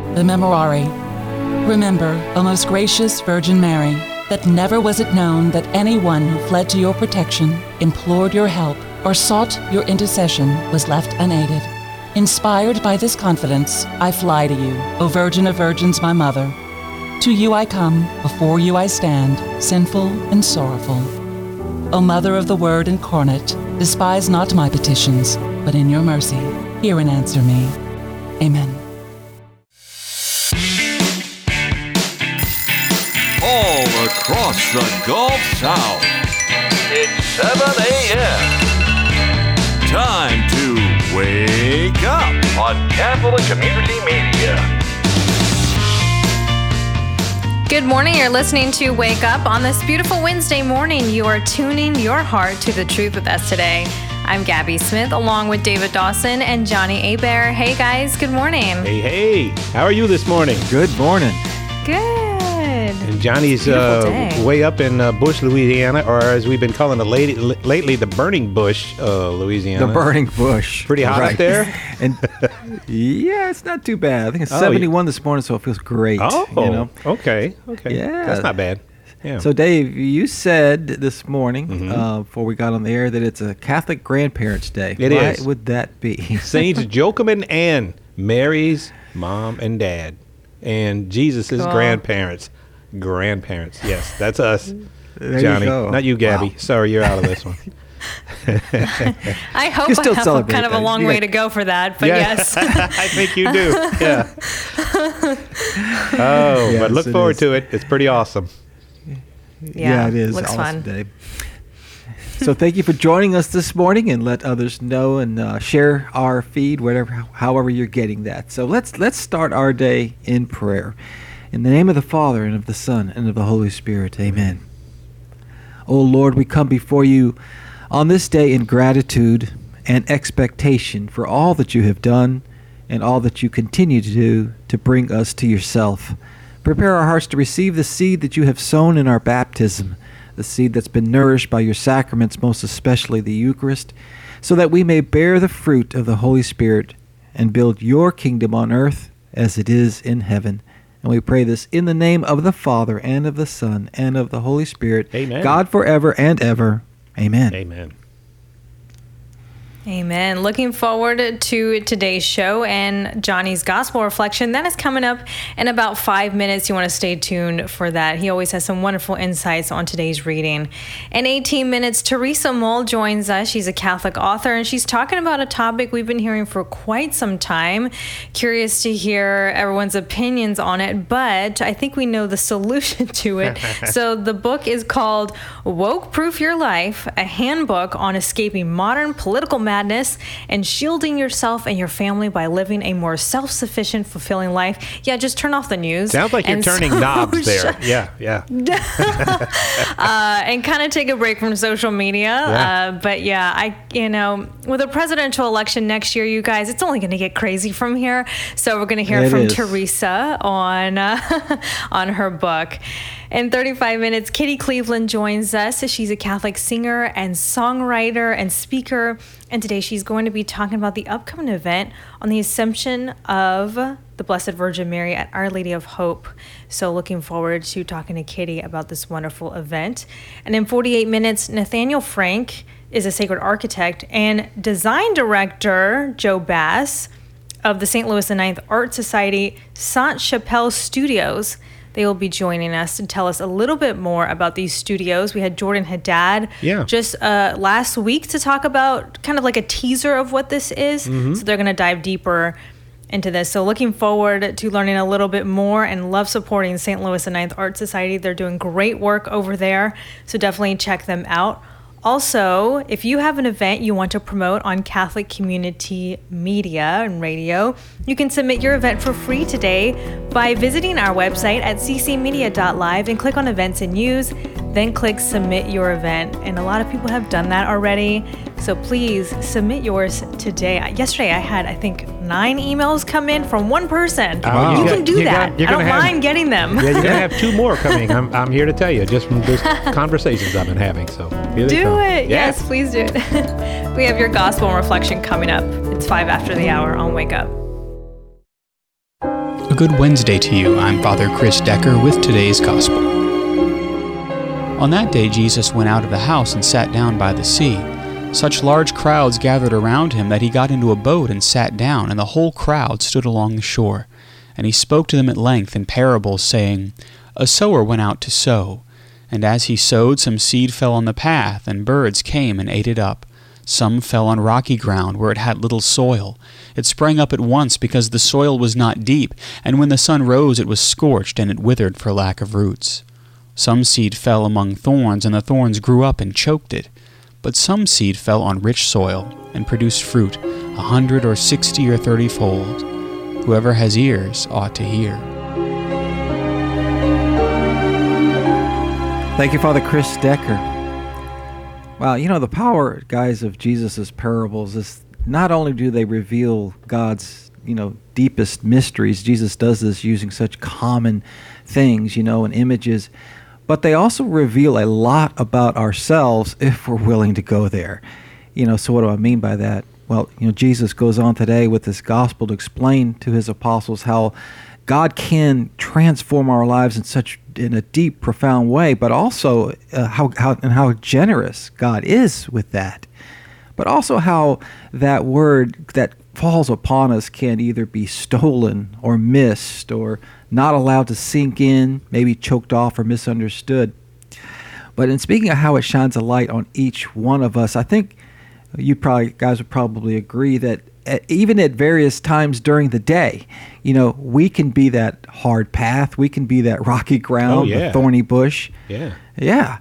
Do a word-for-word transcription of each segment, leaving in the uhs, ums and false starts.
the Memorare. Remember, O most gracious Virgin Mary, that never was it known that anyone who fled to your protection, implored your help, or sought your intercession was left unaided. Inspired by this confidence, I fly to you, O Virgin of Virgins, my Mother. To you I come, before you I stand, sinful and sorrowful. O Mother of the Word incarnate, despise not my petitions, but in your mercy, hear and answer me. Amen. All across the Gulf South, it's seven a.m. Time to wake up on Catholic Community Media. Good morning. You're listening to Wake Up on this beautiful Wednesday morning. You are tuning your heart to the truth with us today. I'm Gabby Smith, along with David Dawson and Johnny Abear. Hey, guys. Good morning. Hey, hey. How are you this morning? Good morning. Good. And Johnny's uh, way up in uh, Bush, Louisiana, or as we've been calling it lady, l- lately, the Burning Bush, uh, Louisiana. The Burning Bush. Pretty hot right. up there? And yeah, it's not too bad. I think it's oh, seventy-one this morning, so it feels great. Oh, you know? okay. Okay. Yeah. That's not bad. Yeah. So, Dave, you said this morning, mm-hmm. uh, before we got on the air, that it's a Catholic Grandparents' Day. It Why is. would that be? Saints Joachim and Anne, Mary's mom and dad, and Jesus' cool. grandparents. Grandparents. Yes, that's us. There Johnny. You go. Not you, Gabby. Wow. Sorry, you're out of this one. I hope You still I have celebrate kind of a that. long You way got- to go for that, but Yeah. yes. I think you do. Yeah. Oh, Yes, but look it forward is. to it. It's pretty awesome. Yeah, it is. Looks awesome fun. Day. So thank you for joining us this morning, and let others know and uh, share our feed, whatever, however you're getting that. So let's let's start our day in prayer. In the name of the Father, and of the Son, and of the Holy Spirit. Amen. O Lord, we come before you on this day in gratitude and expectation for all that you have done and all that you continue to do to bring us to yourself. Prepare our hearts to receive the seed that you have sown in our baptism, the seed that's been nourished by your sacraments, most especially the Eucharist, so that we may bear the fruit of the Holy Spirit and build your kingdom on earth as it is in heaven. And we pray this in the name of the Father, and of the Son, and of the Holy Spirit. Amen. God forever and ever. Amen. Amen. Amen. Looking forward to today's show and Johnny's gospel reflection. That is coming up in about five minutes. You want to stay tuned for that. He always has some wonderful insights on today's reading. In eighteen minutes, Teresa Mull joins us. She's a Catholic author, and she's talking about a topic we've been hearing for quite some time. Curious to hear everyone's opinions on it, but I think we know the solution to it. So the book is called Woke Proof Your Life, a handbook on escaping modern political madness and shielding yourself and your family by living a more self-sufficient, fulfilling life. Yeah, just turn off the news. Sounds like you're and turning so- knobs there. Yeah, yeah. uh, and kind of take a break from social media. Yeah. Uh, but yeah, I, you know, with a presidential election next year, you guys, it's only going to get crazy from here. So we're going to hear It from is. Teresa on uh, on her book. In thirty-five minutes, Kitty Cleveland joins us. She's a Catholic singer and songwriter and speaker. And today she's going to be talking about the upcoming event on the Assumption of the Blessed Virgin Mary at Our Lady of Hope. So looking forward to talking to Kitty about this wonderful event. And in forty-eight minutes, Nathaniel Frank is a sacred architect and design director, Joe Bass, of the Saint Louis the Ninth Art Society, Sainte-Chapelle Studios. They will be joining us to tell us a little bit more about these studios. We had Jordan Haddad Yeah. just uh, last week to talk about kind of like a teaser of what this is. Mm-hmm. So they're going to dive deeper into this. So looking forward to learning a little bit more, and love supporting Saint Louis the Ninth Art Society. They're doing great work over there. So definitely check them out. Also, if you have an event you want to promote on Catholic Community Media and radio, you can submit your event for free today by visiting our website at c c media dot live and click on Events and News, then click Submit Your Event. And a lot of people have done that already, so please submit yours today. Yesterday I had, I think, nine emails come in from one person. Wow. You You can got- do you that. got- you're I don't gonna have- mind getting them. Yeah, you're going to have two more coming. I'm, I'm here to tell you, just from those conversations I've been having. So here they Do come. it. Yes, please do it. We have your gospel and reflection coming up. It's five after the hour on Wake Up. A Good Wednesday to you. I'm Father Chris Decker with today's Gospel. On that day, Jesus went out of the house and sat down by the sea. Such large crowds gathered around him that he got into a boat and sat down, and the whole crowd stood along the shore. And he spoke to them at length in parables, saying, A sower went out to sow. And as he sowed, some seed fell on the path, and birds came and ate it up. Some fell on rocky ground where it had little soil. It sprang up at once because the soil was not deep, and when the sun rose it was scorched, and it withered for lack of roots. Some seed fell among thorns, and the thorns grew up and choked it. But some seed fell on rich soil, and produced fruit, a hundred or sixty or thirty-fold. Whoever has ears ought to hear. Thank you, Father Chris Decker. Wow, you know, the power, guys, of Jesus' parables is not only do they reveal God's, you know, deepest mysteries, Jesus does this using such common things, you know, and images, but they also reveal a lot about ourselves if we're willing to go there. You know, so what do I mean by that? Well, you know, Jesus goes on today with this gospel to explain to his apostles how God can transform our lives in such in a deep, profound way, but also uh, how how and how generous God is with that. But also how that word that falls upon us can either be stolen or missed or not allowed to sink in, maybe choked off or misunderstood. But in speaking of how it shines a light on each one of us, I think you probably guys would probably agree that even at various times during the day, you know, we can be that hard path. We can be that rocky ground, oh, yeah. the thorny bush. Yeah. Yeah.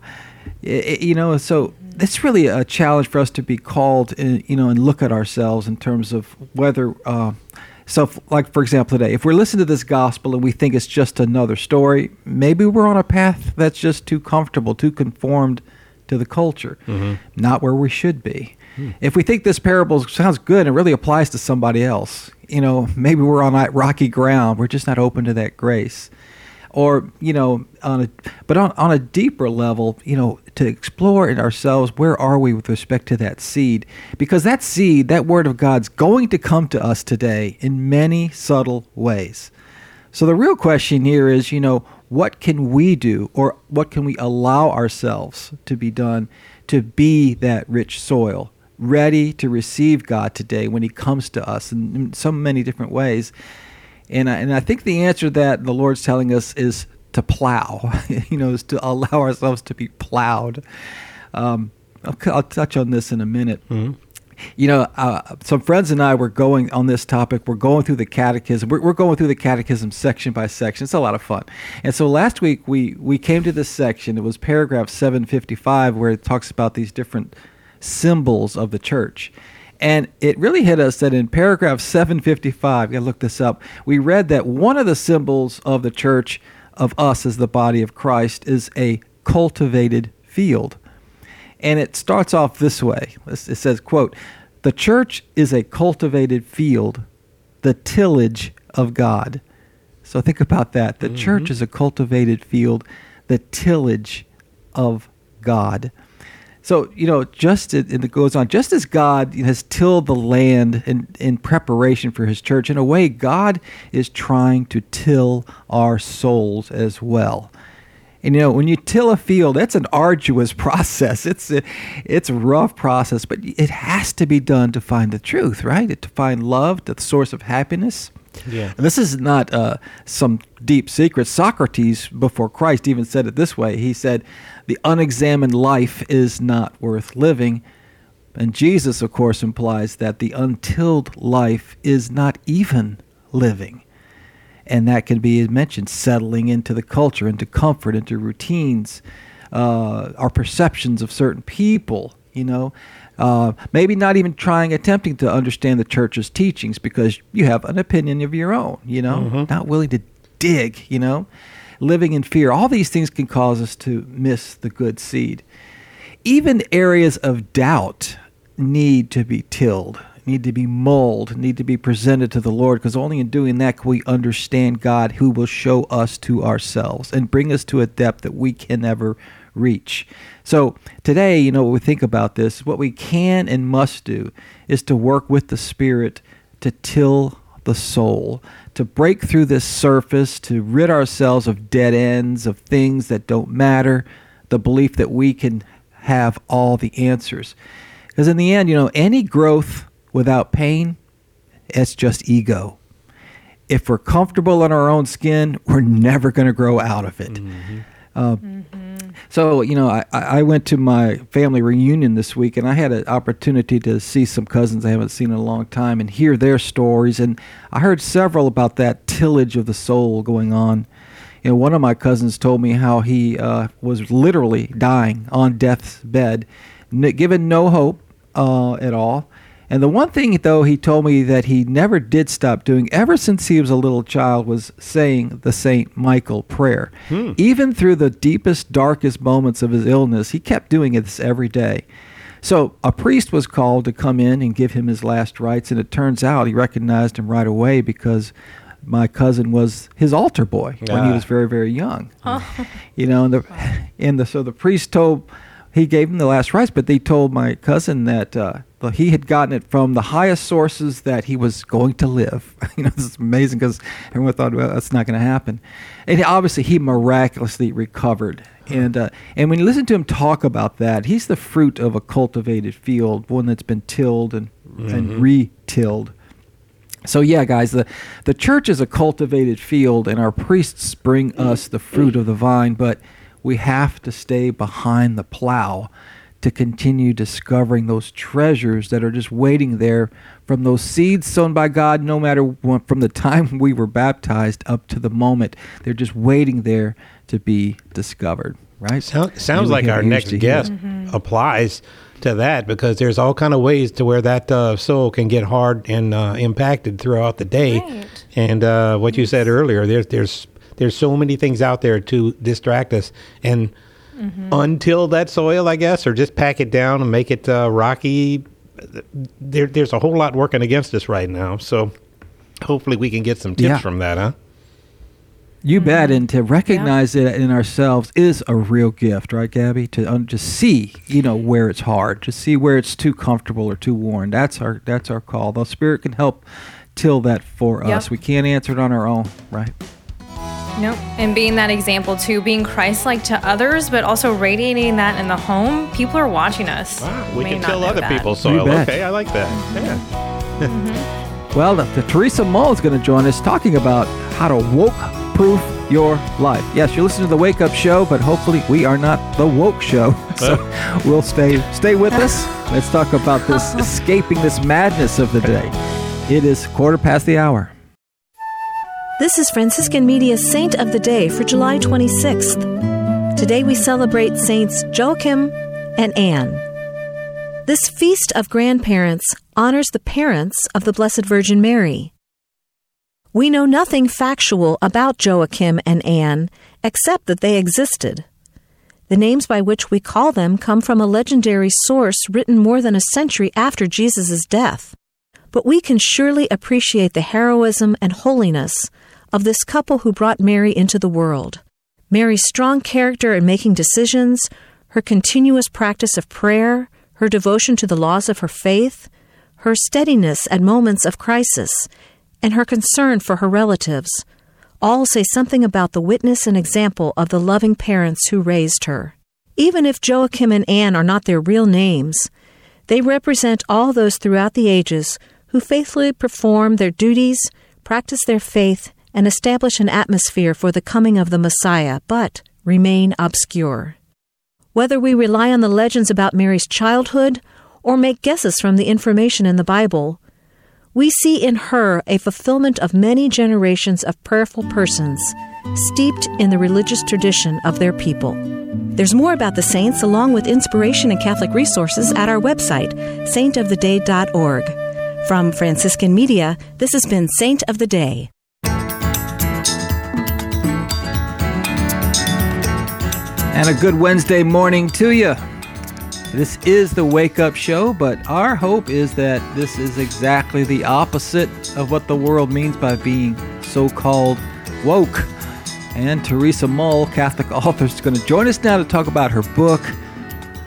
It, you know, so it's really a challenge for us to be called, in, you know, and look at ourselves in terms of whether, uh, so if, like, for example, today, if we're listening to this gospel and we think it's just another story, maybe we're on a path that's just too comfortable, too conformed to the culture, mm-hmm. not where we should be. If we think this parable sounds good and really applies to somebody else, you know, maybe we're on that rocky ground. We're just not open to that grace. Or, you know, on a, but on, on a deeper level, you know, to explore in ourselves, where are we with respect to that seed? Because that seed, that word of God's going to come to us today in many subtle ways. So the real question here is, you know, what can we do, or what can we allow ourselves to be done to be that rich soil, ready to receive God today when he comes to us in, in so many different ways? And I, and I think the answer that the Lord's telling us is to plow, you know, is to allow ourselves to be plowed. Um, I'll, I'll touch on this in a minute. Mm-hmm. You know, uh, some friends and I were going on this topic. We're going through the catechism. We're, we're going through the catechism section by section. It's a lot of fun. And so last week we, we came to this section. It was paragraph seven fifty-five, where it talks about these different symbols of the church. And it really hit us that in paragraph seven fifty-five, you gotta look this up, we read that one of the symbols of the church, of us as the body of Christ, is a cultivated field. And it starts off this way. It says, quote, "The church is a cultivated field, the tillage of God." So think about that. The mm-hmm. church is a cultivated field, the tillage of God. So, you know, just it, and it goes on, just as God has tilled the land in, in preparation for his church, in a way, God is trying to till our souls as well. And, you know, when you till a field, that's an arduous process. It's a, it's a rough process, but it has to be done to find the truth, right? To find love, the source of happiness. Yeah. And this is not uh, some deep secret. Socrates, before Christ, even said it this way. He said, "The unexamined life is not worth living." And Jesus, of course, implies that the untilled life is not even living. And that can be mentioned, settling into the culture, into comfort, into routines, uh, our perceptions of certain people, you know. Uh, maybe not even trying, attempting to understand the church's teachings because you have an opinion of your own, you know, mm-hmm. not willing to dig, you know, living in fear. All these things can cause us to miss the good seed. Even areas of doubt need to be tilled, need to be mulled, need to be presented to the Lord, because only in doing that can we understand God, who will show us to ourselves and bring us to a depth that we can never reach. So today, you know, when we think about this, what we can and must do is to work with the Spirit to till the soul, to break through this surface, to rid ourselves of dead ends, of things that don't matter, the belief that we can have all the answers. Because in the end, you know, any growth without pain, it's just ego. If we're comfortable in our own skin, we're never going to grow out of it. Mm-hmm. Uh, mm-hmm. So, you know, I, I went to my family reunion this week, and I had an opportunity to see some cousins I haven't seen in a long time and hear their stories. And I heard several about that tillage of the soul going on. You know, one of my cousins told me how he uh, was literally dying on death's bed, n- given no hope uh, at all. And the one thing, though, he told me that he never did stop doing ever since he was a little child was saying the Saint Michael prayer. Hmm. Even through the deepest, darkest moments of his illness, he kept doing this every day. So a priest was called to come in and give him his last rites, and it turns out he recognized him right away because my cousin was his altar boy ah. when he was very, very young. Oh. You know, and the, wow. and the so the priest told, he gave him the last rites, but they told my cousin that uh, he had gotten it from the highest sources that he was going to live. You know, this is amazing because everyone thought, well, that's not going to happen. And obviously, he miraculously recovered. And uh, and when you listen to him talk about that, he's the fruit of a cultivated field, one that's been tilled and, mm-hmm. and re-tilled. So yeah, guys, the, the church is a cultivated field, and our priests bring us the fruit of the vine, but we have to stay behind the plow to continue discovering those treasures that are just waiting there from those seeds sown by God, no matter what, from the time we were baptized up to the moment. They're just waiting there to be discovered, right? So, sounds like our next guest mm-hmm. applies to that, because there's all kind of ways to where that uh, soul can get hard and uh, impacted throughout the day. Right. And uh, what you said earlier, there's there's there's so many things out there to distract us, and mm-hmm. until that soil, I guess, or just pack it down and make it uh, rocky. There, there's a whole lot working against us right now. So hopefully we can get some tips yeah. from that, huh? You mm-hmm. bet. And to recognize yeah. it in ourselves is a real gift, right, Gabby? To um, just see, you know, where it's hard, to see where it's too comfortable or too worn. That's our that's our call. The Spirit can help till that for yep. us. We can't answer it on our own, right? Nope. And being that example too, being Christ-like to others, but also radiating that in the home. People are watching us. Wow, we can tell other that. people's soil. Okay, I like that. Yeah. mm-hmm. Well, the, the Teresa Mull is going to join us talking about how to woke-proof your life. Yes, you're listening to the Wake Up Show, but hopefully we are not the woke show. So we'll stay stay with us. Let's talk about this escaping this madness of the day. It is quarter past the hour. This is Franciscan Media's Saint of the Day for July twenty-sixth. Today we celebrate Saints Joachim and Anne. This feast of grandparents honors the parents of the Blessed Virgin Mary. We know nothing factual about Joachim and Anne except that they existed. The names by which we call them come from a legendary source written more than a century after Jesus' death. But we can surely appreciate the heroism and holiness of this couple who brought Mary into the world. Mary's strong character in making decisions, her continuous practice of prayer, her devotion to the laws of her faith, her steadiness at moments of crisis, and her concern for her relatives, all say something about the witness and example of the loving parents who raised her. Even if Joachim and Anne are not their real names, they represent all those throughout the ages who faithfully perform their duties, practice their faith, and establish an atmosphere for the coming of the Messiah, but remain obscure. Whether we rely on the legends about Mary's childhood or make guesses from the information in the Bible, we see in her a fulfillment of many generations of prayerful persons, steeped in the religious tradition of their people. There's more about the saints, along with inspiration and Catholic resources, at our website, saint of the day dot org. From Franciscan Media, this has been Saint of the Day. And a good Wednesday morning to you. This is the Wake Up Show, but our hope is that this is exactly the opposite of what the world means by being so-called woke. And Teresa Mull, Catholic author, is going to join us now to talk about her book,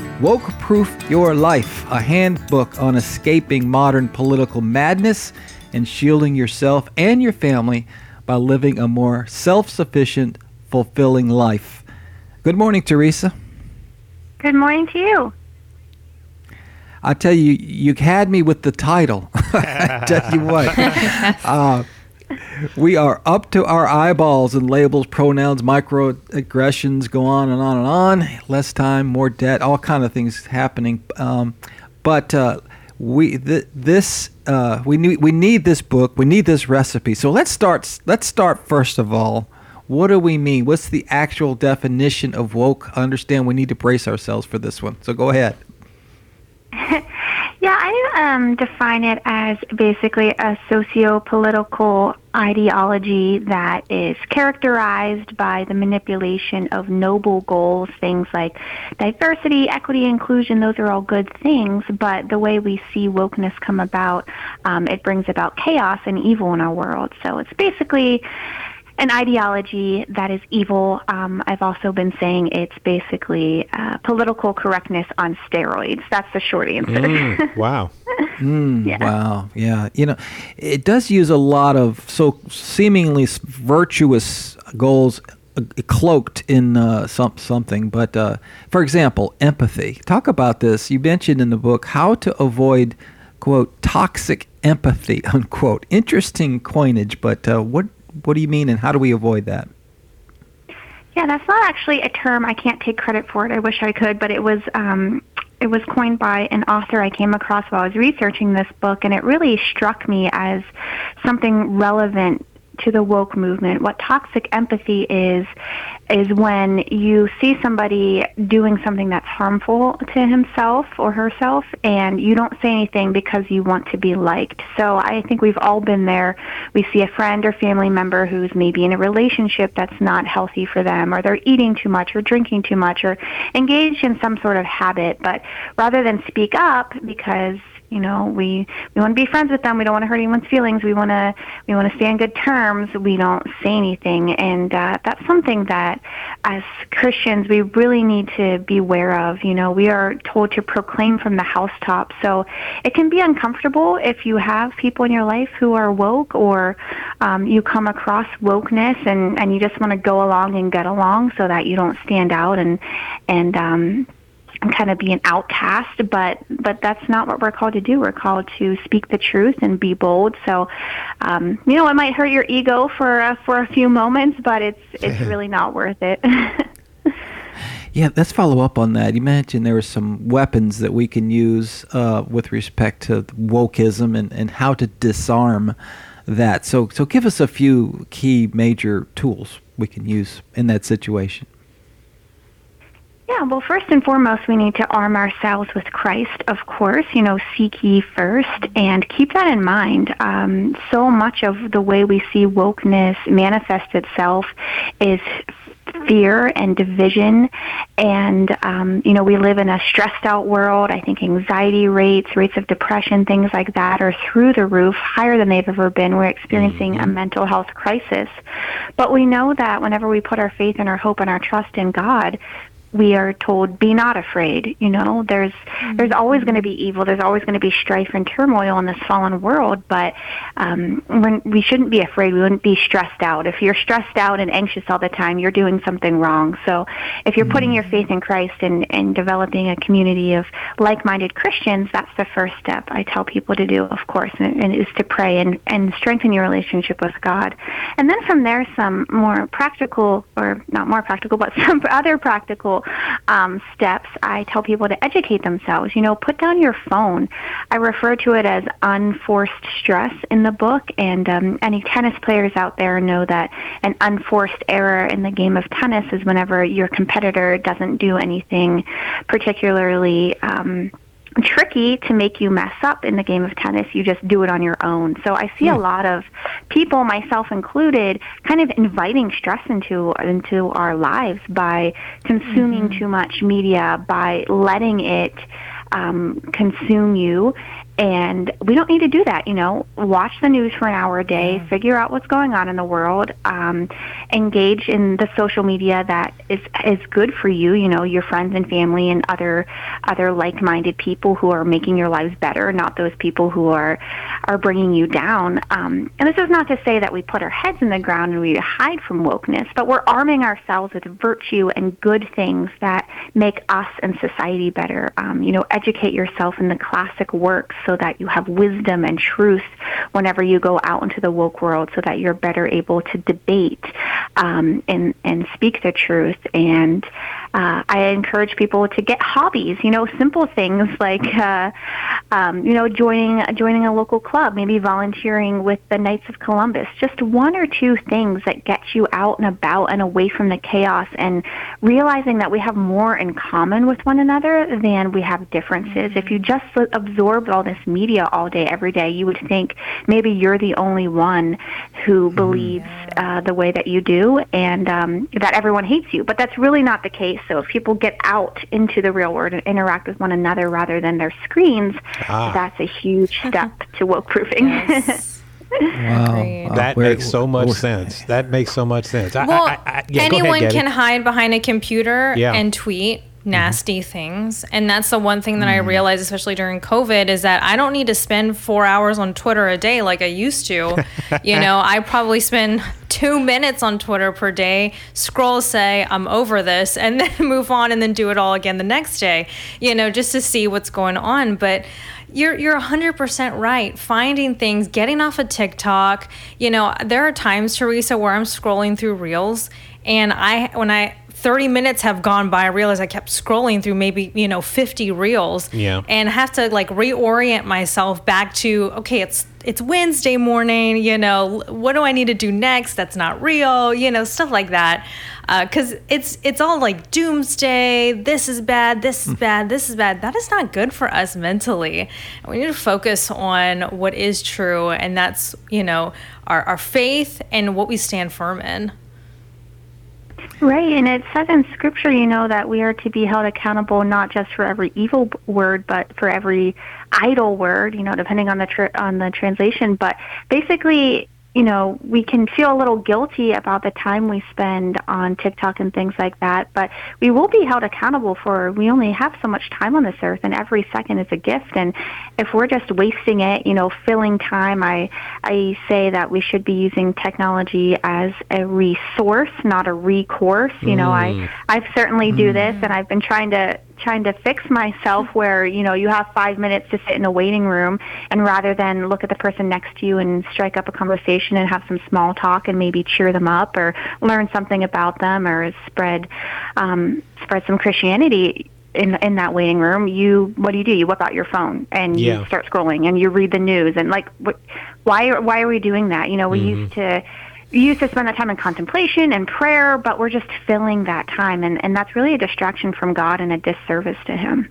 Woke-Proof Your Life, a handbook on escaping modern political madness and shielding yourself and your family by living a more self-sufficient, fulfilling life. Good morning, Teresa. Good morning to you. I tell you, you had me with the title. I tell you what. Uh, we are up to our eyeballs in labels, pronouns, microaggressions, go on and on and on. Less time, more debt, all kind of things happening. Um, but uh, we th- this uh, we need we need this book. We need this recipe. So let's start. Let's start first of all. What do we mean? What's the actual definition of woke? I understand we need to brace ourselves for this one. So go ahead. Yeah, I um, define it as basically a socio-political ideology that is characterized by the manipulation of noble goals, things like diversity, equity, inclusion. Those are all good things, but the way we see wokeness come about, um, it brings about chaos and evil in our world. So it's basically an ideology that is evil. Um, I've also been saying it's basically uh, political correctness on steroids. That's the short answer. Mm, wow. Mm, yeah. Wow. Yeah. You know, it does use a lot of so seemingly virtuous goals uh, cloaked in uh, some, something. But uh, for example, empathy. Talk about this. You mentioned in the book how to avoid, quote, toxic empathy, unquote. Interesting coinage, but uh, what What do you mean, and how do we avoid that? Yeah, that's not actually a term. I can't take credit for it. I wish I could, but it was um, it was coined by an author I came across while I was researching this book, and it really struck me as something relevant to the woke movement. What toxic empathy is, is when you see somebody doing something that's harmful to himself or herself, and you don't say anything because you want to be liked. So I think we've all been there. We see a friend or family member who's maybe in a relationship that's not healthy for them, or they're eating too much or drinking too much or engaged in some sort of habit. But rather than speak up because You know, we, we want to be friends with them. We don't want to hurt anyone's feelings. We want to we want to stay on good terms. We don't say anything, and uh, that's something that, as Christians, we really need to be aware of. You know, we are told to proclaim from the housetop, so it can be uncomfortable if you have people in your life who are woke, or um, you come across wokeness, and, and you just want to go along and get along so that you don't stand out and and. Um, and kind of be an outcast, but but that's not what we're called to do. We're called to speak the truth and be bold. So, um, you know, it might hurt your ego for uh, for a few moments, but it's it's really not worth it. Yeah, let's follow up on that. You mentioned there were some weapons that we can use uh, with respect to wokeism and, and how to disarm that. So so give us a few key major tools we can use in that situation. Yeah, well, first and foremost, we need to arm ourselves with Christ, of course. You know, seek ye first, and keep that in mind. Um, so much of the way we see wokeness manifest itself is fear and division, and um, you know, we live in a stressed out world. I think anxiety rates, rates of depression, things like that are through the roof, higher than they've ever been. We're experiencing mm-hmm. a mental health crisis. But we know that whenever we put our faith and our hope and our trust in God, we are told, be not afraid. You know, there's mm-hmm. there's always going to be evil. There's always going to be strife and turmoil in this fallen world, but um, when, we shouldn't be afraid. We wouldn't be stressed out. If you're stressed out and anxious all the time, you're doing something wrong. So if you're mm-hmm. putting your faith in Christ and, and developing a community of like-minded Christians, that's the first step I tell people to do, of course, and, and is to pray and, and strengthen your relationship with God. And then from there, some more practical, or not more practical, but some other practical Um, steps. I tell people to educate themselves. You know, put down your phone. I refer to it as unforced stress in the book, and um, any tennis players out there know that an unforced error in the game of tennis is whenever your competitor doesn't do anything particularly um, tricky to make you mess up in the game of tennis. You just do it on your own. So I see mm. a lot of people, myself included, kind of inviting stress into into our lives by consuming mm-hmm. too much media, by letting it um, consume you. And we don't need to do that, you know. Watch the news for an hour a day, yeah. figure out what's going on in the world, um, engage in the social media that is is good for you, you know, your friends and family and other other like-minded people who are making your lives better, not those people who are are bringing you down. Um, and this is not to say that we put our heads in the ground and we hide from wokeness, but we're arming ourselves with virtue and good things that make us and society better. Um, you know, educate yourself in the classic works so that you have wisdom and truth whenever you go out into the woke world, so that you're better able to debate um, and, and speak the truth. And uh, I encourage people to get hobbies, you know, simple things like, uh, um, you know, joining joining a local club, maybe volunteering with the Knights of Columbus, just one or two things that get you out and about and away from the chaos, and realizing that we have more in common with one another than we have differences. If you just absorbed all this media all day, every day, you would think maybe you're the only one who believes uh, the way that you do, and um, that everyone hates you. But that's really not the case. So if people get out into the real world and interact with one another rather than their screens, ah. that's a huge step to woke proofing. Yes. Wow. Uh, that makes so much sense. That makes so much sense. I, well, I, I, yeah, anyone ahead, can hide behind a computer yeah. and tweet nasty mm-hmm. things. And that's the one thing that mm-hmm. I realized, especially during COVID, is that I don't need to spend four hours on Twitter a day like I used to. You know, I probably spend two minutes on Twitter per day, scroll, say, I'm over this, and then move on and then do it all again the next day, you know, just to see what's going on. But You're you're one hundred percent right. Finding things, getting off of TikTok. You know, there are times, Teresa, where I'm scrolling through Reels, and I when I thirty minutes have gone by, I realize I kept scrolling through maybe, you know, fifty Reels, yeah. and have to like reorient myself back to, okay, it's it's Wednesday morning, you know, what do I need to do next? That's not real, you know, stuff like that. Because uh, it's it's all like doomsday, this is bad, this is bad, this is bad. That is not good for us mentally. We need to focus on what is true, and that's, you know, our, our faith and what we stand firm in. Right, and it says in Scripture, you know, that we are to be held accountable not just for every evil word, but for every idle word, you know, depending on the tr- on the translation. But basically, you know, we can feel a little guilty about the time we spend on TikTok and things like that, but we will be held accountable for, we only have so much time on this earth, and every second is a gift. And if we're just wasting it, you know, filling time, I I say that we should be using technology as a resource, not a recourse. You know, I I certainly do this, and I've been trying to trying to fix myself where, you know, you have five minutes to sit in a waiting room, and rather than look at the person next to you and strike up a conversation and have some small talk and maybe cheer them up or learn something about them or spread um, spread some Christianity in in that waiting room, you what do you do? You whip out your phone and yeah. you start scrolling and you read the news, and like, what, why are why are we doing that? You know, we mm-hmm. used to. We used to spend that time in contemplation and prayer, but we're just filling that time, and, and that's really a distraction from God and a disservice to Him.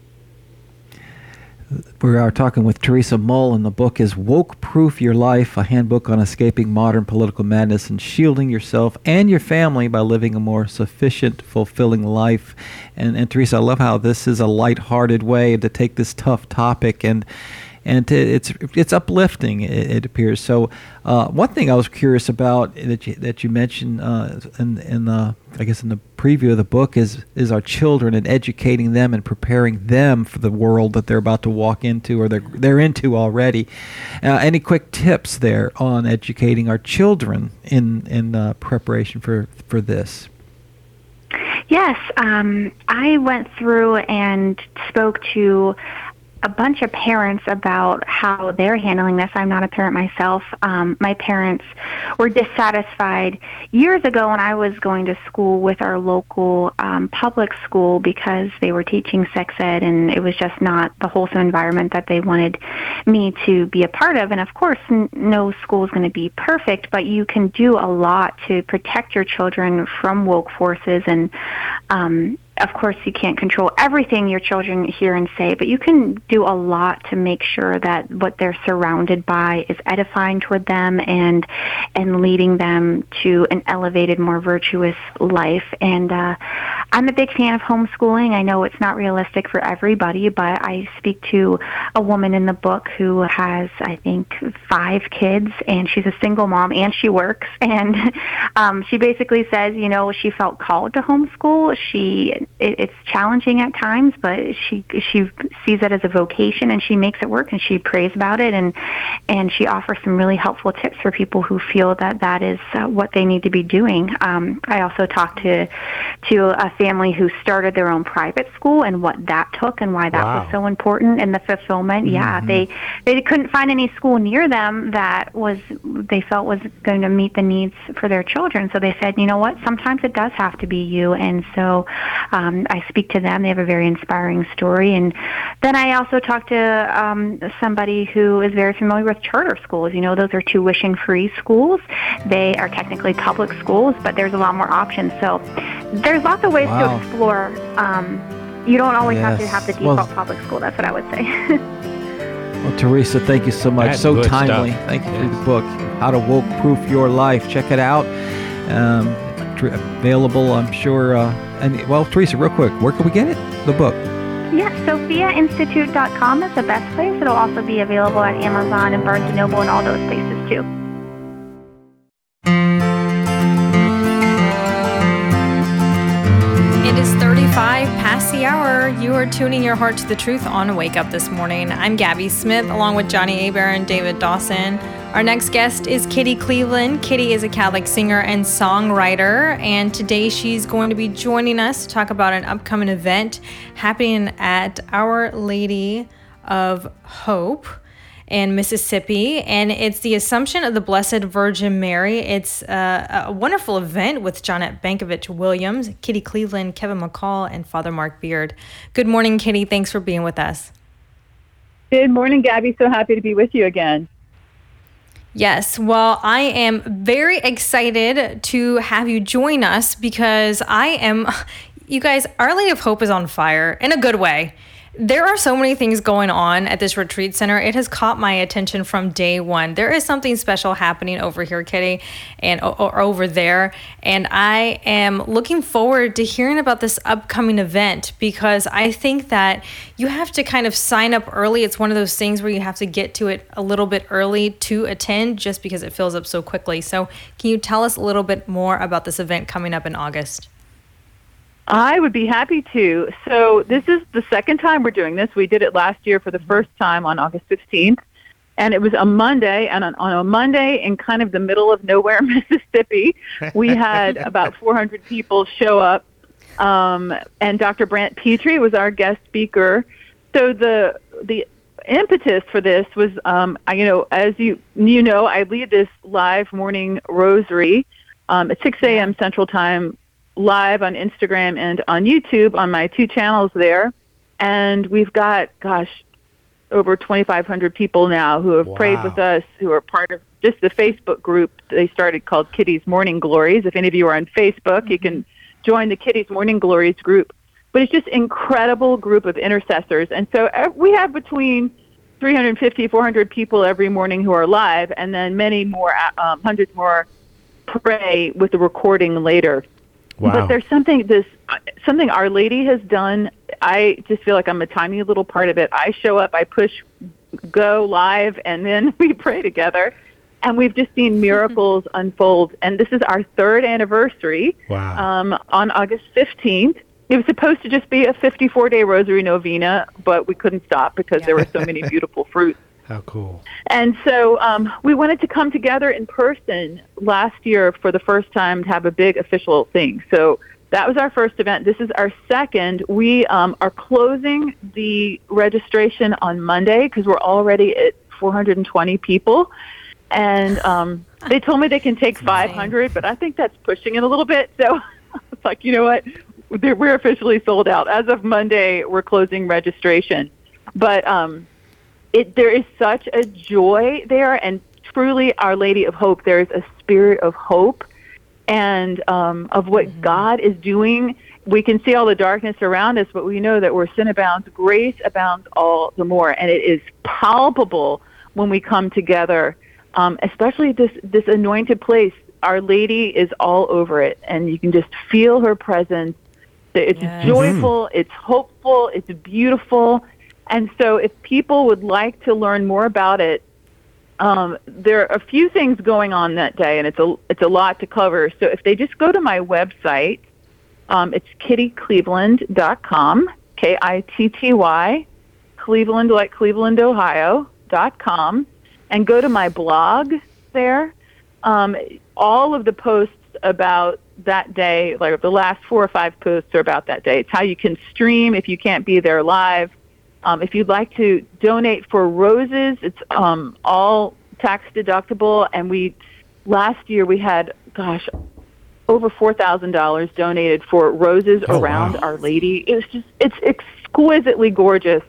We are talking with Teresa Mull, and the book is Woke Proof Your Life, a handbook on escaping modern political madness and shielding yourself and your family by living a more sufficient, fulfilling life. And, and Teresa, I love how this is a lighthearted way to take this tough topic, and And to, it's it's uplifting, it, it appears. So, uh, one thing I was curious about that you, that you mentioned uh, in in the I guess in the preview of the book is is our children and educating them and preparing them for the world that they're about to walk into or they're they're into already. Uh, any quick tips there on educating our children in in uh, preparation for for this? Yes, um, I went through and spoke to a bunch of parents about how they're handling this. I'm not a parent myself. Um, my parents were dissatisfied years ago when I was going to school with our local um, public school because they were teaching sex ed, and it was just not the wholesome environment that they wanted me to be a part of. And of course, n- no school is going to be perfect, but you can do a lot to protect your children from woke forces. And um, of course, you can't control everything your children hear and say, but you can do a lot to make sure that what they're surrounded by is edifying toward them and and leading them to an elevated, more virtuous life. And uh, I'm a big fan of homeschooling. I know it's not realistic for everybody, but I speak to a woman in the book who has, I think, five kids, and she's a single mom, and she works. And um, she basically says, you know, she felt called to homeschool. She it, it's challenging at times, but she she sees it as a vocation, and she makes it work, and she prays about it, and and she offers some really helpful tips for people who feel that that is uh, what they need to be doing. Um, I also talked to to a family who started their own private school and what that took and why that Wow. was so important, and the fulfillment. Mm-hmm. Yeah, they they couldn't find any school near them that was they felt was going to meet the needs for their children. So they said, you know what, sometimes it does have to be you. And so um, I speak to them. They have a very inspiring story. And then I also talked to um, somebody who is very familiar with charter schools. You know, those are tuition-free schools. They are technically public schools, but there's a lot more options. So there's lots of ways Wow. to explore. Um, you don't always have to Yes. have the default Well- public school. That's what I would say. Well, Teresa, thank you so much. That's So good timely. stuff. Thank you for Yes. the book, How to Woke Proof Your Life. Check it out. Um, tr- available, I'm sure. Uh, and well, Teresa, real quick, where can we get it? The book. Yeah, sophia institute dot com is the best place. It'll also be available at Amazon and Barnes and Noble and all those places too. It is thirty-five past the hour. You are tuning your heart to the truth on Wake Up This Morning. I'm Gabby Smith, along with Johnny Aber and David Dawson. Our next guest is Kitty Cleveland. Kitty is a Catholic singer and songwriter, and today she's going to be joining us to talk about an upcoming event happening at Our Lady of Hope in Mississippi, and it's the Assumption of the Blessed Virgin Mary. It's uh, a wonderful event with Jonette Bankovich-Williams, Kitty Cleveland, Kevin McCall, and Father Mark Beard. Good morning, Kitty. Thanks for being with us. Good morning, Gabby. So happy to be with you again. Yes, well, I am very excited to have you join us because I am, you guys, Our Lady of Hope is on fire in a good way. There are so many things going on at this retreat center. It has caught my attention from day one. There is something special happening over here, Kitty, and or over there. And I am looking forward to hearing about this upcoming event because I think that you have to kind of sign up early. It's one of those things where you have to get to it a little bit early to attend just because it fills up so quickly. So can you tell us a little bit more about this event coming up in August? I would be happy to. So this is the second time we're doing this. We did it last year for the first time on August fifteenth, and it was a Monday, and on, on a Monday in kind of the middle of nowhere, Mississippi, we had about four hundred people show up, um, and Doctor Brant Petrie was our guest speaker. So the the impetus for this was, um, I, you know, as you you know, I lead this live morning rosary um, at six a.m. Central Time, live on Instagram and on YouTube on my two channels there. And we've got, gosh, over twenty-five hundred people now who have Wow. prayed with us, who are part of just the Facebook group they started called Kitty's Morning Glories. If any of you are on Facebook, mm-hmm. you can join the Kitty's Morning Glories group. But it's just an incredible group of intercessors. And so we have between three hundred fifty, four hundred people every morning who are live, and then many more, um, hundreds more pray with the recording later. Wow. But there's something this something Our Lady has done. I just feel like I'm a tiny little part of it. I show up, I push go live, and then we pray together. And we've just seen miracles unfold. And this is our third anniversary. Wow. Um, on August fifteenth. It was supposed to just be a fifty-four day rosary novena, but we couldn't stop because yeah. there were so many beautiful fruits. How cool. And so um, we wanted to come together in person last year for the first time to have a big official thing. So that was our first event. This is our second. We um, are closing the registration on Monday because we're already at four hundred twenty people. And um, they told me they can take five hundred, but I think that's pushing it a little bit. So it's like, you know what? We're officially sold out. As of Monday, we're closing registration. But um, it, there is such a joy there, and truly Our Lady of Hope, there is a spirit of hope and um, of what mm-hmm. God is doing. We can see all the darkness around us, but we know that where sin abounds, grace abounds all the more. And it is palpable when we come together, um, especially this, this anointed place. Our Lady is all over it, and you can just feel her presence. It's Yes. joyful, it's hopeful, it's beautiful. And so if people would like to learn more about it, um, there are a few things going on that day, and it's a, it's a lot to cover. So if they just go to my website, um, it's kitty cleveland dot com, K I T T Y, Cleveland, like Cleveland, Ohio, dot com, and go to my blog there. Um, all of the posts about that day, like the last four or five posts are about that day. It's how you can stream if you can't be there live. Um, if you'd like to donate for roses, it's um, all tax deductible. And we last year we had, gosh, over four thousand dollars donated for roses Oh, around wow. Our Lady. It's just it's exquisitely gorgeous.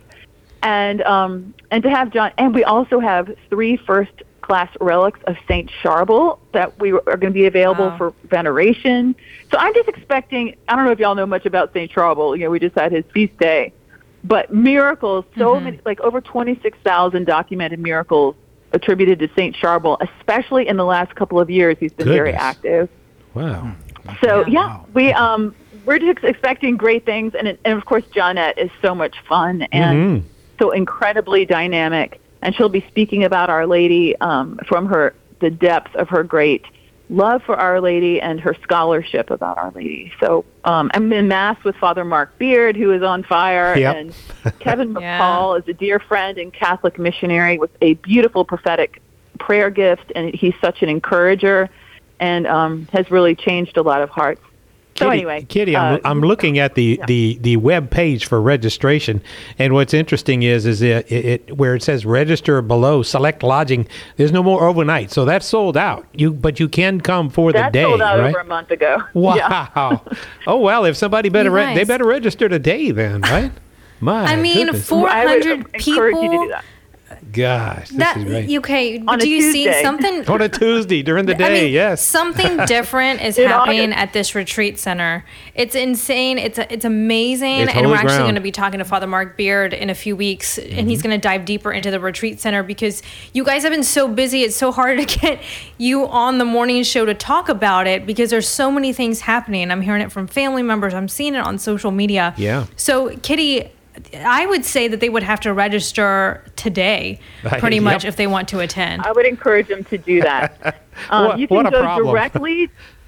And um, and to have John, and we also have three first class relics of Saint Charbel that we are going to be available Wow. for veneration. So I'm just expecting, I don't know if y'all know much about Saint Charbel. You know, we just had his feast day. But miracles, so Mm-hmm. many, like over twenty-six thousand documented miracles attributed to Saint Charbel, especially in the last couple of years. He's been very Goodness. active. Wow. So yeah, Wow. we um we're just expecting great things, and it- and of course Johnette is so much fun and Mhm. so incredibly dynamic, and she'll be speaking about Our Lady um, from her the depth of her great love for Our Lady and her scholarship about Our Lady. So um, I'm in Mass with Father Mark Beard, who is on fire, Yep. and Kevin Yeah. McCall is a dear friend and Catholic missionary with a beautiful prophetic prayer gift, and he's such an encourager and um, has really changed a lot of hearts. So Kitty, anyway, Kitty, I'm, uh, I'm looking at the, yeah. the, the web page for registration, and what's interesting is is it, it, it where it says register below select lodging. There's no more overnight, so that's sold out. You but you can come for that the day, sold out right? over a month ago. Yeah. Wow. Oh well, if somebody better You re- they guys. better register today then, right? My I mean, goodness. four I would hundred people. encourage you to do that. Gosh, this That is great. okay? On a do you see Tuesday. something? On a Tuesday during the day, I mean, yes. something different is In happening August. at this retreat center. It's insane. It's it's amazing, It's and we're holy actually ground. going to be talking to Father Mark Beard in a few weeks, and Mm-hmm. he's going to dive deeper into the retreat center because you guys have been so busy. It's so hard to get you on the morning show to talk about it because there's so many things happening. I'm hearing it from family members. I'm seeing it on social media. Yeah. So, Kitty, I would say that they would have to register today, Right, pretty yep. much, if they want to attend. I would encourage them to do that. Um, What- you can what a go problem. directly,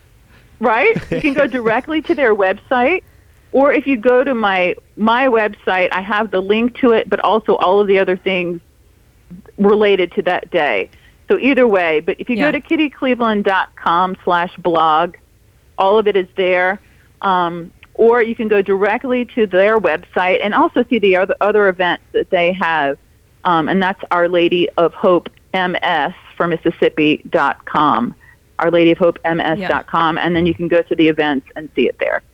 right? You can go directly to their website, or if you go to my my website, I have the link to it, but also all of the other things related to that day. So either way, but if you Yeah. go to kitty cleveland dot com slash blog, all of it is there. Um, or you can go directly to their website and also see the other, other events that they have. Um, and that's Our Lady of Hope M S for Mississippi dot com, Our Lady of Hope M S dot com, and then you can go to the events and see it there.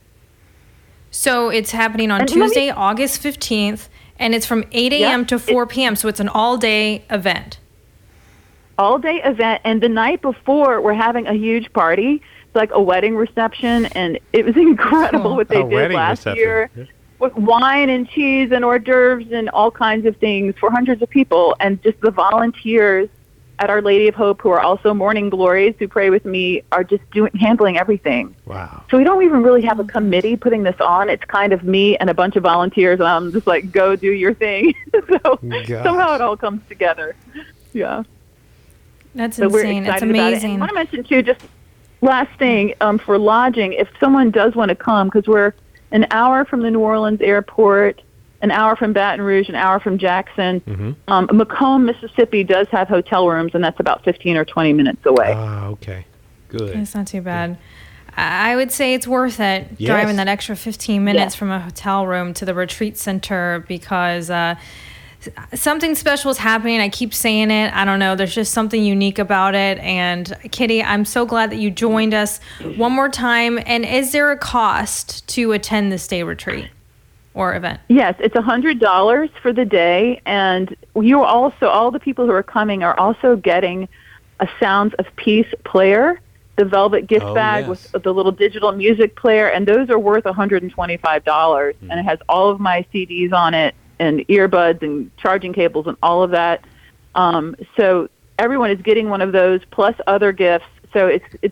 So it's happening on And let me- Tuesday, August fifteenth, and it's from eight a.m. Yep. to four p.m., so it's an all-day event. All-day event, and the night before, we're having a huge party. It's like a wedding reception, and it was incredible Cool. what they A did wedding last reception. year. Yeah. With wine and cheese and hors d'oeuvres and all kinds of things for hundreds of people, and just the volunteers at Our Lady of Hope, who are also morning glories, who pray with me, are just doing handling everything. Wow. So we don't even really have a committee putting this on. It's kind of me and a bunch of volunteers, and I'm just like, go do your thing. so Gosh. somehow it all comes together. Yeah. That's So we're insane. It's excited about it. amazing. And I want to mention too, just last thing um, for lodging. If someone does want to come, because we're an hour from the New Orleans airport, an hour from Baton Rouge, an hour from Jackson. Mhm. Um, Macomb, Mississippi, does have hotel rooms, and that's about fifteen or twenty minutes away. Ah, okay. Good. It's not too bad. I would say it's worth it Yes. driving that extra fifteen minutes Yes. from a hotel room to the retreat center because uh, something special is happening. I keep saying it. I don't know. There's just something unique about it. And Kitty, I'm so glad that you joined us one more time. And is there a cost to attend this day retreat or event? Yes, it's one hundred dollars for the day, and you also, all the people who are coming are also getting a Sounds of Peace player, the Velvet gift Oh, bag yes. with the little digital music player, and those are worth one hundred twenty-five dollars, Hmm. and it has all of my C Ds on it, and earbuds and charging cables and all of that. Um, so everyone is getting one of those, plus other gifts, so it's it's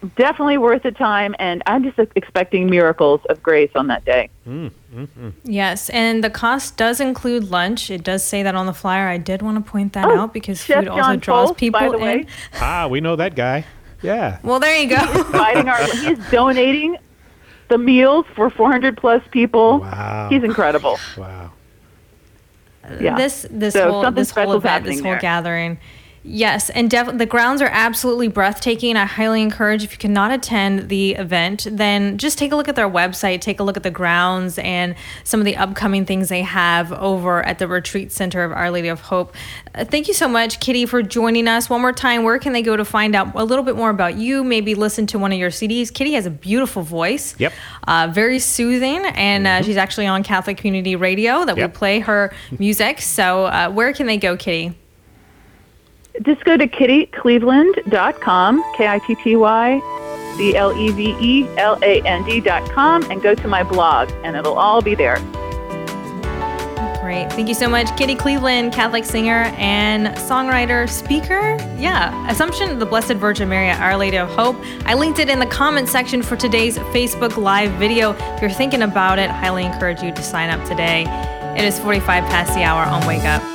definitely worth the time, and I'm just expecting miracles of grace on that day. Mm, mm-hmm. Yes, and the cost does include lunch. It does say that on the flyer. I did want to point that oh, out because Chef food also John draws Foltz, people by the in. way. Ah, we know that guy. Yeah. Well, there you go. Fighting our, he's donating the meals for four hundred plus people. Wow. He's incredible. Wow. Yeah. This this So whole something this whole special's event, this happening whole there. gathering. Yes, and def- the grounds are absolutely breathtaking. I highly encourage, if you cannot attend the event, then just take a look at their website, take a look at the grounds and some of the upcoming things they have over at the Retreat Center of Our Lady of Hope. Uh, thank you so much, Kitty, for joining us. One more time, where can they go to find out a little bit more about you, maybe listen to one of your C Ds? Kitty has a beautiful voice. Yep. Uh, very soothing, and uh, she's actually on Catholic Community Radio that Yep. we play her music. So uh, where can they go, Kitty? Just go to kitty cleveland dot com, K I T T Y C L E V E L A N D dot com, and go to my blog, and it'll all be there. Great. Thank you so much. Kitty Cleveland, Catholic singer and songwriter, speaker. Yeah. Assumption of the Blessed Virgin Mary at Our Lady of Hope. I linked it in the comment section for today's Facebook Live video. If you're thinking about it, highly encourage you to sign up today. It is forty-five past the hour on Wake Up.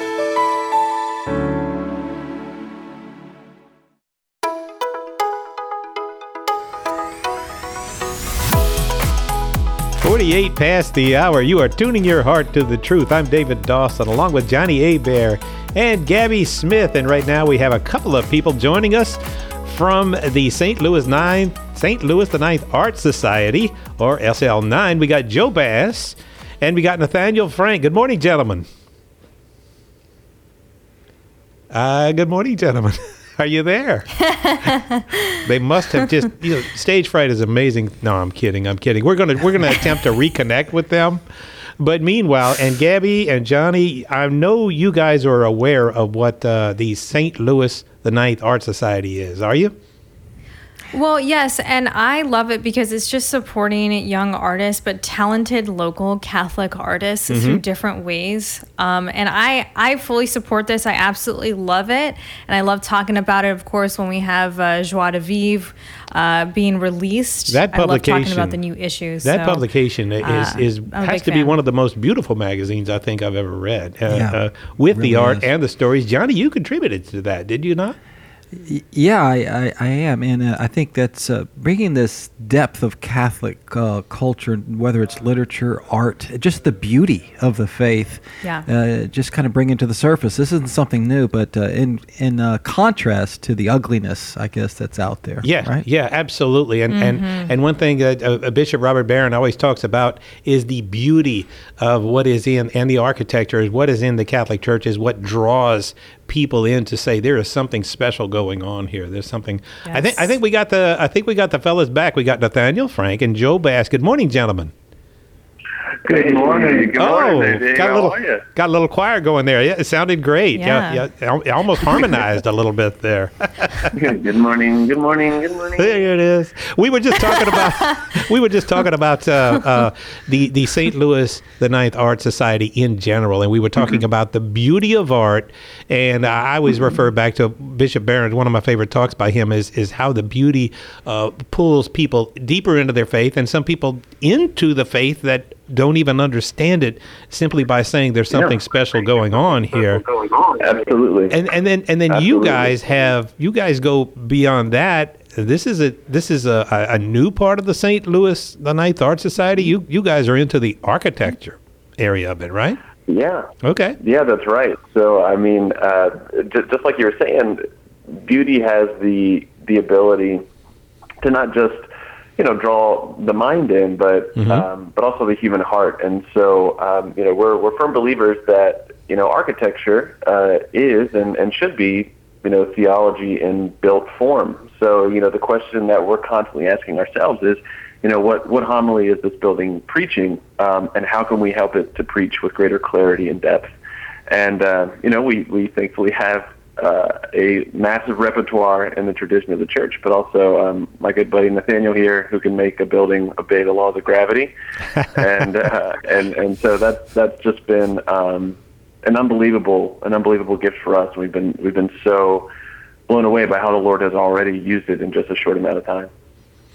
forty-eight past the hour. You are tuning your heart to the truth. I'm David Dawson, along with Johnny Abair and Gabby Smith. And right now we have a couple of people joining us from the Saint Louis Nine, Saint Louis the Ninth Art Society, or S L nine. We got Joe Bass and we got Nathaniel Frank. Good morning, gentlemen. Uh, good morning, gentlemen. Are you there? They must have just, you know, stage fright is amazing. No, I'm kidding. I'm kidding. We're going to we're going to attempt to reconnect with them. But meanwhile, and Gabby and Johnny, I know you guys are aware of what uh, the Saint Louis the Ninth Art Society is. Are you? Well, yes, and I love it because it's just supporting young artists, but talented local Catholic artists mm-hmm. through different ways. Um, and I, I fully support this. I absolutely love it. And I love talking about it, of course, when we have uh, Joie de Vivre uh, being released. That publication, I love talking about the new issues. That so, publication is, uh, is has to fan. be one of the most beautiful magazines I think I've ever read. Uh, Yeah, uh, with really the art is. and the stories. Johnny, you contributed to that, did you not? Y- Yeah, I, I, I am, and uh, I think that's uh, bringing this depth of Catholic uh, culture, whether it's literature, art, just the beauty of the faith, Yeah. uh, just kind of bring it to the surface. This isn't something new, but uh, in in uh, contrast to the ugliness, I guess, that's out there. Yeah, right? yeah, absolutely. And and and one thing that uh, Bishop Robert Barron always talks about is the beauty of what is in, and the architecture is what is in the Catholic Church is what draws people in to say there is something special going on here. There's something. I think I think we got the I think we got the fellas back. We got Nathaniel Frank and Joe Bass. Good morning, gentlemen. Good morning. Good morning, Dave. got a How little are you? got a little choir going there. Yeah, it sounded great. Yeah. yeah, yeah it almost harmonized a little bit there. Good morning. Good morning. Good morning. There it is. We were just talking about we were just talking about uh, uh, the the Saint Louis the Ninth Art Society in general, and we were talking mm-hmm. about the beauty of art. And I always mm-hmm. refer back to Bishop Barron. One of my favorite talks by him is is how the beauty uh, pulls people deeper into their faith, and some people into the faith that don't even understand it simply by saying there's something yeah. special going on here. Absolutely. And and then and then Absolutely. you guys have you guys go beyond that. This is a this is a, a new part of the Saint Louis the Ninth Art Society. You you guys are into the architecture area of it, right? Yeah. Okay. Yeah, that's right. So I mean, uh, just, just like you were saying, beauty has the the ability to not just you know, draw the mind in, but mm-hmm. um, but also the human heart. And so, um, you know, we're we're firm believers that you know architecture uh, is and, and should be you know theology in built form. So, you know, the question that we're constantly asking ourselves is, you know, what what homily is this building preaching, um, and how can we help it to preach with greater clarity and depth? And uh, you know, we we thankfully have Uh, a massive repertoire in the tradition of the church, but also um, my good buddy Nathaniel here, who can make a building obey the laws of gravity, and uh, and and so that's that's just been um, an unbelievable an unbelievable gift for us. We've been we've been so blown away by how the Lord has already used it in just a short amount of time.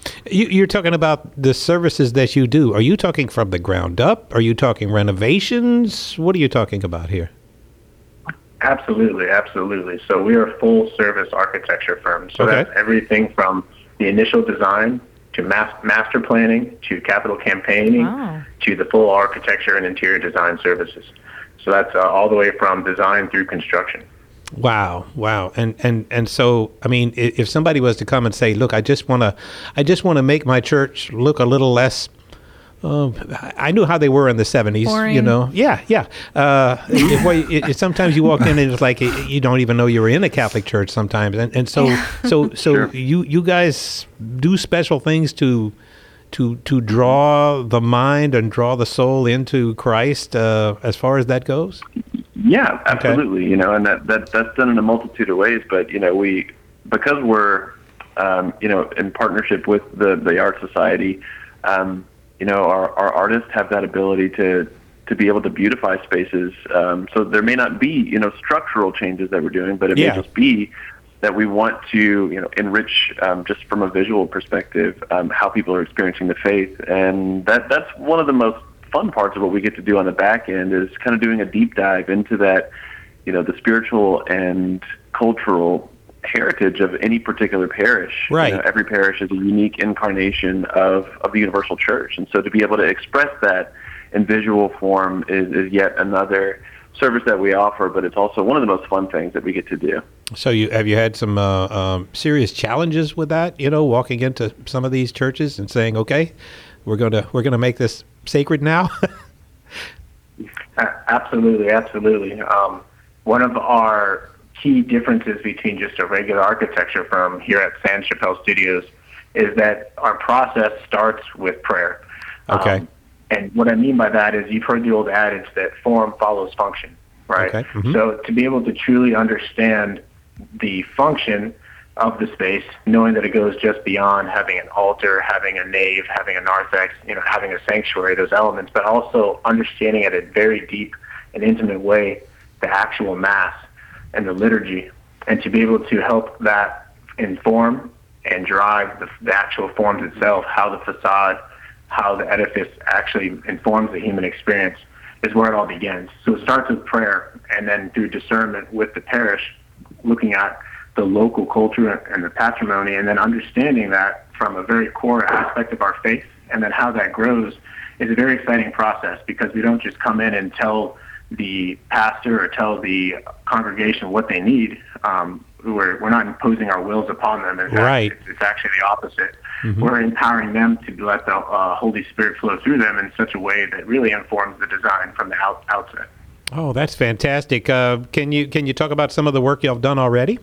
You, you're talking about the services that you do. Are you talking from the ground up? Are you talking renovations? What are you talking about here? Absolutely, absolutely. So we are a full service architecture firm. So Okay. that's everything from the initial design to mas- master planning to capital campaigning Wow. to the full architecture and interior design services. So that's uh, all the way from design through construction. Wow, wow, and and and so I mean, i- if somebody was to come and say, "Look, I just want to, I just want to make my church look a little less." Uh, I knew how they were in the seventies, you Boring. know. Yeah, yeah. Uh, it, well, it, it, sometimes you walk in and it's like it, you don't even know you were in a Catholic church sometimes, and and so so so Sure. you you guys do special things to. To, to draw the mind and draw the soul into Christ, uh, as far as that goes. Yeah, absolutely. You know, and that, that that's done in a multitude of ways. But you know, we because we're um, you know in partnership with the the Art Society, um, you know, our our artists have that ability to to be able to beautify spaces. Um, so there may not be you know structural changes that we're doing, but it Yeah. may just be that we want to, you know, enrich um, just from a visual perspective um, how people are experiencing the faith, and that that's one of the most fun parts of what we get to do on the back end is kind of doing a deep dive into that, you know, the spiritual and cultural heritage of any particular parish. Right. You know, every parish is a unique incarnation of of the universal church, and so to be able to express that in visual form is, is yet another service that we offer, but it's also one of the most fun things that we get to do. So you have you had some uh, um, serious challenges with that? You know, walking into some of these churches and saying, "Okay, we're gonna we're gonna make this sacred now." A- Absolutely, absolutely. Um, one of our key differences between just a regular architecture firm here at San Chappelle Studios is that our process starts with prayer. Okay. Um, and what I mean by that is you've heard the old adage that form follows function, right? Okay. Mhm. So to be able to truly understand the function of the space, knowing that it goes just beyond having an altar, having a nave, having a narthex, you know, having a sanctuary, those elements, but also understanding at a very deep and intimate way the actual Mass and the liturgy, and to be able to help that inform and drive the, the actual forms itself, how the facade, how the edifice actually informs the human experience is where it all begins. So it starts with prayer, and then through discernment with the parish, looking at the local culture and the patrimony, and then understanding that from a very core aspect of our faith, and then how that grows is a very exciting process, because we don't just come in and tell the pastor or tell the congregation what they need. Um, we're, we're not imposing our wills upon them. In fact, Right. It's, it's actually the opposite. Mhm. We're empowering them to let the uh, Holy Spirit flow through them in such a way that really informs the design from the out- outset. Oh, that's fantastic. Uh, can you can you talk about some of the work y'all done already?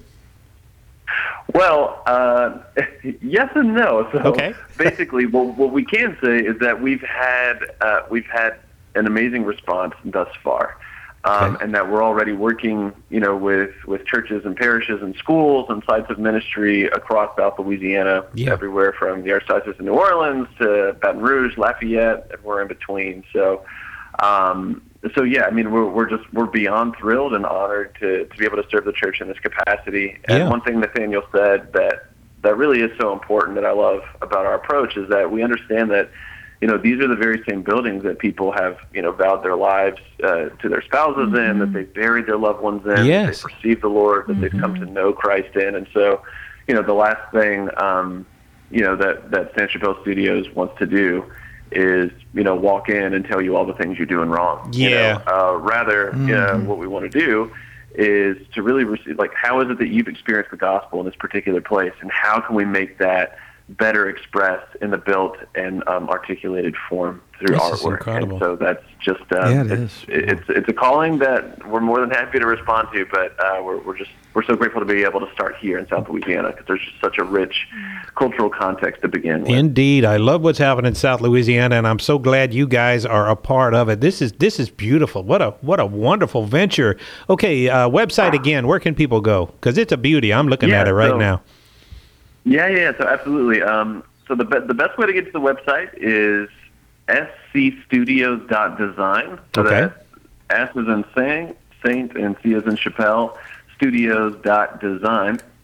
Well, uh, yes and no. So Okay. basically, what, what we can say is that we've had uh, we've had an amazing response thus far, um, Okay. and that we're already working, you know, with, with churches and parishes and schools and sites of ministry across South Louisiana, Yeah. everywhere from the Archdiocese of New Orleans to Baton Rouge, Lafayette, and we're in between. So. Um, So yeah, I mean we're we're just we're beyond thrilled and honored to, to be able to serve the church in this capacity. And Yeah. one thing Nathaniel said that that really is so important that I love about our approach is that we understand that you know these are the very same buildings that people have you know vowed their lives uh, to their spouses in, that they buried their loved ones in, Yes. that they received the Lord, that they've come to know Christ in. And so you know the last thing um, you know that that San Chappelle Studios wants to do is you know walk in and tell you all the things you're doing wrong. Yeah. You know? Uh, rather, you know, what we want to do is to really receive, like, how is it that you've experienced the gospel in this particular place, and how can we make that better expressed in the built and um, articulated form through This is artwork. incredible. And so that's just um, Yeah, it it's, is. it's it's a calling that we're more than happy to respond to, but uh, we're we're just we're so grateful to be able to start here in South Louisiana because there's just such a rich cultural context to begin with. Indeed, I love what's happening in South Louisiana, and I'm so glad you guys are a part of it. This is this is beautiful. What a what a wonderful venture. Okay, uh, website again. Where can people go? Because it's a beauty. I'm looking Yeah, at it right so- now. Yeah, yeah, so absolutely. Um, so the be- the best way to get to the website is s c studios dot design. So Okay. that's S as in Saint, Saint, and C as in Chappelle, studios dot design.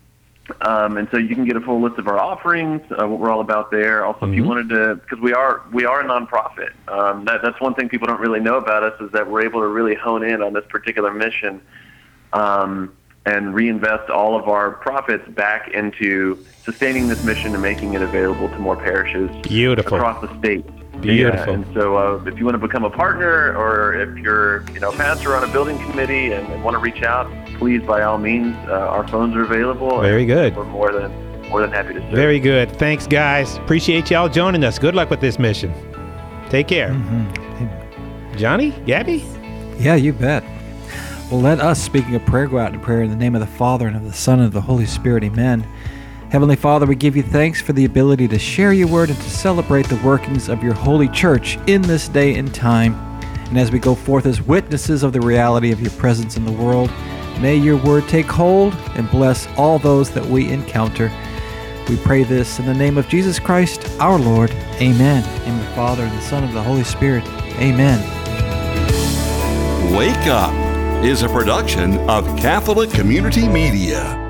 Um, and so you can get a full list of our offerings, uh, what we're all about there. Also, mm-hmm. if you wanted to, because we are we are a nonprofit. Um, that, that's one thing people don't really know about us, is that we're able to really hone in on this particular mission um, and reinvest all of our profits back into sustaining this mission and making it available to more parishes Beautiful. across the state. Beautiful. Yeah, and so uh, if you want to become a partner, or if you're you know pastor on a building committee and, and want to reach out, please, by all means, uh, our phones are available. Very good. We're more than more than happy to serve. Very good. Thanks, guys. Appreciate y'all joining us. Good luck with this mission. Take care. Mm-hmm. Johnny? Gabby? Yeah, you bet. Well, let us, speaking of prayer, go out in prayer in the name of the Father, and of the Son, and of the Holy Spirit. Amen. Heavenly Father, we give you thanks for the ability to share your word and to celebrate the workings of your holy church in this day and time. And as we go forth as witnesses of the reality of your presence in the world, may your word take hold and bless all those that we encounter. We pray this in the name of Jesus Christ, our Lord. Amen. In the Father, and the Son, and the Holy Spirit. Amen. Wake Up is a production of Catholic Community Media.